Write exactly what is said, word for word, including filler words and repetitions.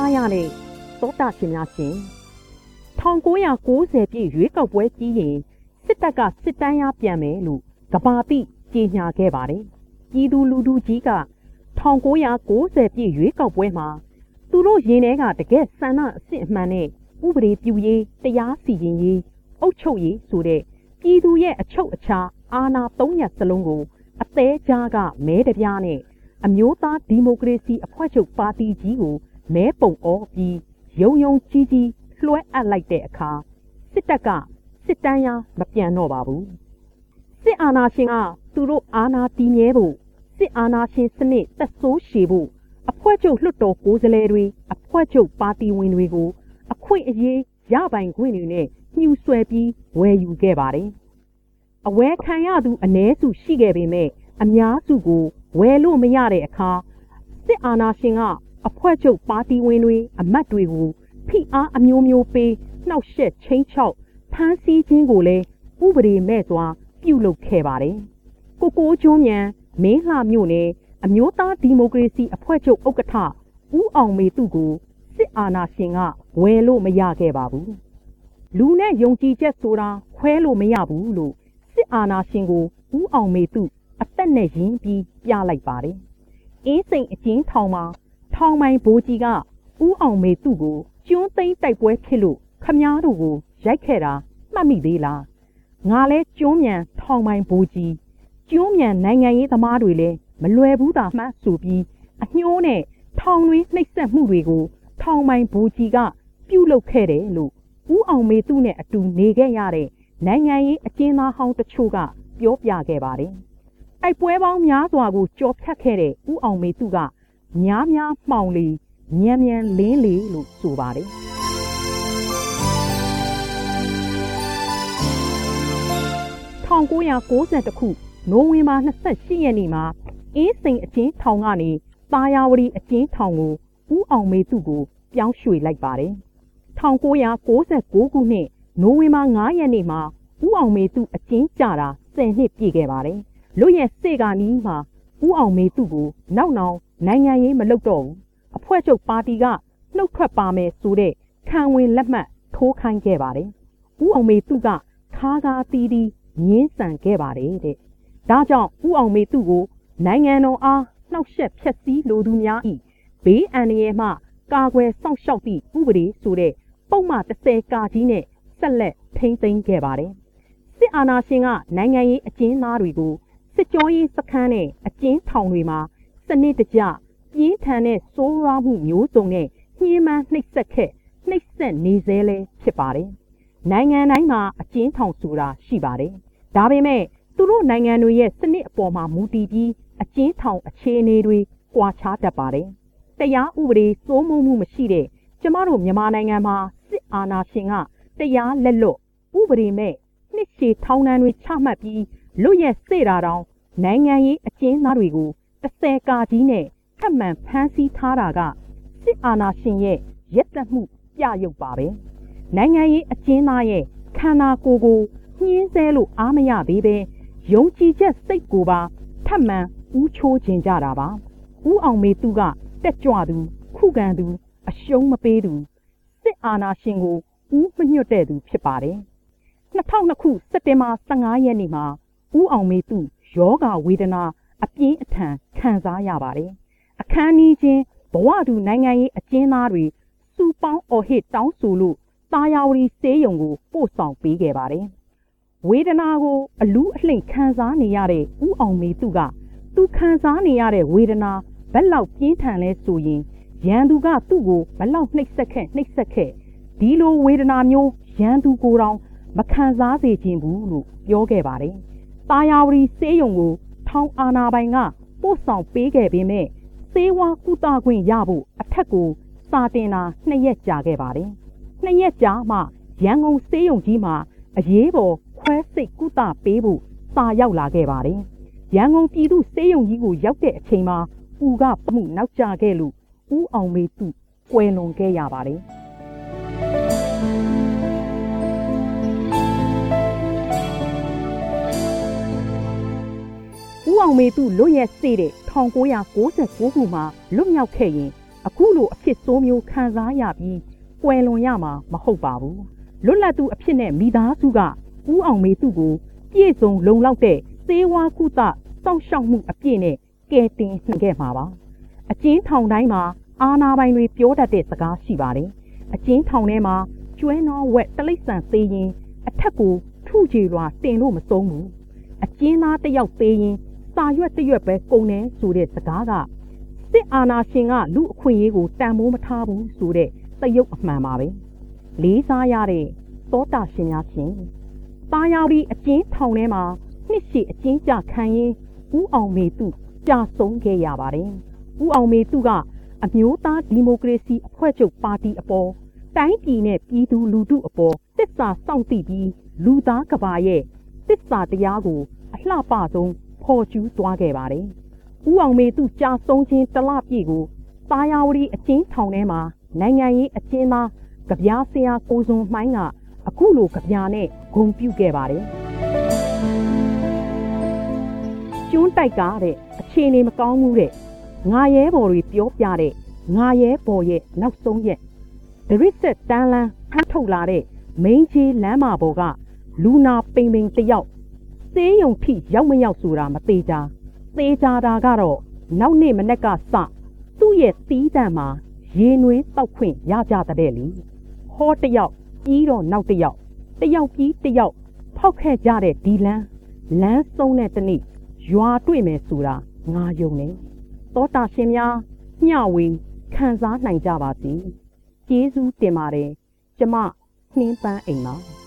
ထားရတဲ့သောတာရှင်များရှင်၁၉၉၀ပြည့်ရွေးကောက်ပွဲပြီးရင်စစ်တပ်ကစစ်တမ်းရပြန်မယ်လို့ကဘာတိကြေညာခဲ့ပါတယ်ပြည်သူလူထုကြီးက၁၉၉၀ပြည့်ရွေးကောက်ပွဲမှာသူတို့ရင်ထဲကတကယ်ဆန္ဒအစစ်အမှန်နဲ့ဥပဒေပြုရေးတရားစီရင်ရေးအုပ်ချုပ်ရေးဆိုတဲ့ပြည်သူရဲ့အချုပ်အခြာအာဏာသုံးရပ်စလုံးကိုအသေးကြားကမဲတပြားနဲ့အမျိုးသားဒီမိုကရေစီအဖွဲ့ချုပ်ပါတီကြီးကိုမဲပုံအောပြီးယုံယုံကြည်ကြည်လွှဲအပ်လိုက်တဲ့အခါစစ်တပ်ကစစ်တမ်းရမပြန်တော့ပါဘူးစစ်အာဏာရှင်ကသူတို့အာဏာတည်မြဲဖို့စစ်အာဏာရှင်စနစ်သက်ဆိုးရှည်ဖို့အဖွဲ့ချုပ်လွှတ်တော်ကိုယ်စားလှယ်တွေအဖွဲ့ချုပ်ပါတီဝင်တွေကိုအခွင့်အရေးရပိုင်ခွင့်တွေနဲ့ညှို့ဆွဲပြီးဝယ်ယူခဲ့ပါတယ်အဝယ်ခံရသူအ ਨੇ စုရှိခဲ့ပေမဲ့အများစုကိုဝယ်လို့မရတဲ့အခါစစ်အာဏာရှင်ကအဖွဲ့ချုပ်ပါတီဝင်တွေအမတ်တွေကိုဖိအားအမျိုးမျိုးပေးနှောက်ယှက်ချင်းချောက်ဖမ်းဆီးခြင်းကိုလည်းဥပဒေမဲ့စွာပြုလုပ်ခဲ့ပါတယ်ကိုကိုကျွန်းမြန်မင်းလှမြို့နယ်အမျိုးသားဒီမိုကရေစီအဖွဲ့ချုပ်ဥက္ကဋ္ဌဦးအောင်မေသူကိုစစ်အာဏာရှင်ကဝယ်လို့မရခဲ့ပါဘူးလူနဲ့ယုံကြည်ချက်ဆိုတာခွဲလို့မရဘူးလို့စစ်အာဏာရှင်ကိုဦးအောင်မေသူအသက်နဲ့ရင်းပြီးပြလိုက်ပါတယ်အင်းစိန်အကျဉ်းထောင်မှာထောင်မိုင်ဘိုးကြီးကဦးအောင်မေသူကိုကျွန်းသိမ်းတိုက်ပွဲဖြစ်လို့ခမားတို့ကိုရိုက်ခဲ့တာမှတ်မိသေးလားငါလဲကျွန်းမြန်ထောင်မိုင်ဘိုးကြီးကျွန်းမြန်နိုင်ငံရေးသမားတွေလည်းမလွယ်ဘူးတာမှတ်ဆိုပြီးအညှိုးနဲ့ထောင်တွင်းနှိပ်စက်မှုတွေကိုထောင်မိုင်ဘိုးကြီးကပြုလုပ်ခဲ့တယ်လို့ဦးအောင်မေသူနဲ့အတူနေခဲ့ရတဲ့နိုင်ငံရေးအကျဉ်းသားဟောင်းတချို့ကပြောပြခဲ့ပါတယ်တိုက်ပွဲပေါင်းများစွာကိုကြော်ဖြတ်ခဲ့တဲ့ဦးအောင်မေသူကများများမှောင်လီမြန်မြန်လင်းလီလို့ဆိုပါတယ်၁၉၉၁ခုနိုဝင်ဘာ၂၈ရက်နေ့မှာအင်းစိန်အကျဉ်းထောင်ကနေသာယာဝတီအကျဉ်းထောင်ကိုဦးအောင်မေသူကိုပြောင်းရွှေ့လိုက်ပါတယ်၁၉၉၉ခုနှစ်နိုဝင်ဘာ၅ရက်နေ့မှာဦးအောင်မေသူအကျဉ်းကျတာဆယ်နှစ်ပြည့်ခဲ့ပါတယ်လွတ်ရဲ့စေကနီးမှာဦးအောင်မေသူကိုနောက်နောက်နိုင်ငံရေးမလုပ်တော့ဘူးအဖွဲ့ချုပ်ပါတီကနှုတ်ထွက်ပါမယ်ဆိုတဲ့ခံဝင်လက်မှတ်ထိုးခိုင်းခဲ့ပါတယ်ဦးအောင်မေသူကခါးကားတီးတီးငင်းဆန်ခဲ့ပါတယ်တဲ့ဒါကြောင့်ဦးအောင်မေသူကိုနိုင်ငံတော်အားနှောက်ယှက်ဖျက်ဆီးလိုသူများ၏ဘေးအန္တရာယ်မှကာကွယ်စောင့်ရှောက်သည့်ဥပဒေဆိုတဲ့ပုံမှန်၁၀ကာကြီးနဲ့ဆက်လက်ထိန်းသိမ်းခဲ့ပါတယ်စစ်အာဏာရှင်ကနိုင်ငံရေးအကျဉ်းသားတွေကိုစစ်ကြောရေးစခန်းနဲ့အကျဉ်းထောင်တွေမှာစနစ်တကျပြင်းထန်တဲ့စိုးရွားမှုမျိုးစုံနဲ့ညှဉ်းပန်းနှိပ်စက်ခဲ့နှိပ်စက်နေစေလဲဖြစ်ပါတယ်နိုင်ငံတိုင်းမှာအကျဉ်းထောင်ဆိုတာရှိပါတယ်ဒါပေမဲ့သူတို့နိုင်ငံတွေရဲ့စနစ်အပေါ်မှာမူတည်ပြီးအကျဉ်းထောင်အခြေအနေတွေကွာခြားတတ်ပါတယ်တရားဥပဒေစိုးမိုးမှုမရှိတဲ့ကျမတို့မြန်မာနိုင်ငံမှာစစ်အာဏာရှင်ကတရားလက်လွတ်ဥပဒေမဲ့နှစ်ရှည်ထောင်ဒဏ်တွေချမှတ်ပြီးလွတ်ရက်စေ့တာတောင်နိုင်ငံရေးအကျဉ်းသားတွေကိုတစ်ဆယ်ကာကြီးနဲ့ထပ်မံဖမ်းဆီးထားတာကစစ်အာဏာရှင်ရဲ့ရက်သက်မှုပြရုပ်ပါပဲနိုင်ငံရေးအကျဉ်းသားရဲ့ခန္ဓာကိုယ်ကိုညှင်းဆဲလို့အားမရသေးပဲယုံကြည်ချက်စိတ်ကိုပါထပ်မံဦးချိုးခြင်းကြတာပါဦးအောင်မေသူကတက်ကြွသူခုခံသူအရှုံးမပေးသူစစ်အာဏာရှင်ကိုဦးမညွတ်တဲ့သူဖြစ်ပါတယ်၂၀၀၂ခုစက်တင်ဘာ၁၅ရက်နေ့မှာဦးအောင်မေသူယောဂဝေဒနာအပြင်းအထန်ခံစားရပါတယ်အခန်းနီးချင်းဘဝတူနိုင်ငံရေးအကျဉ်းသားတွေစူပေါင်းအော်ဟစ်တောင်းဆိုလို့သာယာဝတီဆေးရုံကိုပို့ဆောင်ပေးခဲ့ပါတယ်ဝေဒနာကိုအလူးအလှိမ့်ခံစားနေရတဲ့ဦးအောင်မေသူကသူခံစားနေရတဲ့ဝေဒနာဘက်လောက်ပြင်းထန်လဲဆိုရင်ရန်သူကသူ့ကိုဘက်လောက်နှိပ်စက်ခဲ့နှိပ်စက်ခဲ့ဒီလိုဝေဒနာမျိုးရန်သူကိုယ်တောင်မခံစားစေခြင်းဘူးလို့ပြောခဲ့ပါတယ်တာယာဝတီဆေးရုံကိုထောင်အာဏာပိုင်ကပို့ဆောင်ပေးခဲ့ပေမဲ့ဆေးဝါးကုသခွင့်ရဖို့အထက်ကိုစာတင်တာနှစ်ရက်ကြာခဲ့ပါတယ်နှစ်ရက်ကြာမှရန်ကုန်ဆေးရုံကြီးမှာအရေးပေါ်ခွဲစိတ်ကုသပေးဖို့စာရောက်လာခဲ့ပါတယ်ရန်ကုန်ပြည်သူ့ဆေးရုံကြီးကိုရောက်တဲ့အချိန်မှာဦးကမှုနောက်ကျခဲ့လို့ဦးအောင်မေသူကွယ်လွန်ခဲ့ရပါတယ်ဦးအောင်မေသူလွတ်ရက်စေ့တဲ့၁၉၉၉ခုမှာလွတ်မြောက်ခဲ့ရင်အခုလိုအဖြစ်ဆိုးမျိုးခံစားရပြီးကွယ်လွန်ရမှာမဟုတ်ပါဘူးလွတ်လပ်သူအဖြစ်နဲ့မိသားစုကဦးအောင်မေသူကိုပြည့်စုံလုံလောက်တဲ့စေဝါကုသစောင့်ရှောက်မှုအပြည့်နဲ့ကယ်တင်နိုင်ခဲ့မှာပါအကျဉ်းထောင်တိုင်းမှာအာဏာပိုင်တွေပြောတတ်တဲ့စကားရှိပါတယ်အကျဉ်းထောင်ထဲမှာကျွဲနွားဝက်တလိษံသေးရင်အထက်ကိုထုချေလွာတင်လို့မဆုံးဘူးအကျဉ်းသားတစ်ယောက်သေးရင်စာရွက်တစ်ရွက်ပဲကုန်တယ်ဆိုတဲ့စကားကစစ်အာဏာရှင်ကလူအခွင့်အရေးကိုတန်ဖိုးမထားဘူးဆိုတဲ့သရုပ်အမှန်ပါပဲလေးစားရတဲ့သောတာရှင်များရှင်တာယာဝတီအကျဉ်းထောင်ထဲမှာနှစ်ရှည်အကျဉ်းချခံရင်ဦးအောင်မေသူကြာဆုံးခဲ့ရပါတယ်ဦးအောင်မေသူကအမျိုးသားဒီမိုကရေစီအဖွဲ့ချုပ်ပါတီအပေါ်တိုင်းပြည်နဲ့ပြည်သူလူထုအပေါ်သစ္စာစောင့်သိပြီးလူသားကဘာရဲ့သစ္စာတရားကိုအလှပဆုံးဖော်ကျူးသွားခဲ့ပါတယ်ဦးအောင်မေသူကြာဆုံးခြင်းတလပြည့်ကိုတာယာဝတီအကျဉ်းထောင်ထဲမှာနိုင်ငံရေးအကျဉ်းသားကဗျာဆရာကိုစွန်မှိုင်းကအခုလိုကဗျာနဲ့ဂုဏ်ပြုခဲ့ပါတယ်ကျွန်းတိုက်ကတဲ့အခြေအနေမကောင်းဘူးတဲ့ငါရဲဘော်တွေပြောပြတဲ့ငါရဲဘော်ရဲ့နောက်ဆုံးရက်ဒရစ်ဆက်တန်းလန်းဖမ်းထုတ်လာတဲ့မိန်းချေလမ်းမပေါ်ကလူနာပိန်ပိန်တယောက်စေးရုံထိရောက်မရောက်ဆိုတာမသေးကြသေးကြတာကတော့နောက်နေ့မနေ့ကစသူ့ရဲ့တီးတန့်မှာရေနွေးတောက်ခွင့်ရကြတဲ့လေဟောတယောက်ပြီးတော့နောက်တယောက်တယောက်ပြီးတယောက်ဖောက်ခဲ့ကြတဲ့ဒီလန်းလမ်းဆုံးတဲ့တနေ့ရွာတွေ့မယ်ဆိုတာငါယုံနေသောတာရှင်များမျှဝေခံစားနိုင်ကြပါစေကျေးဇူးတင်ပါတယ်ကျမနှင်းပန်းအိမ်ပါ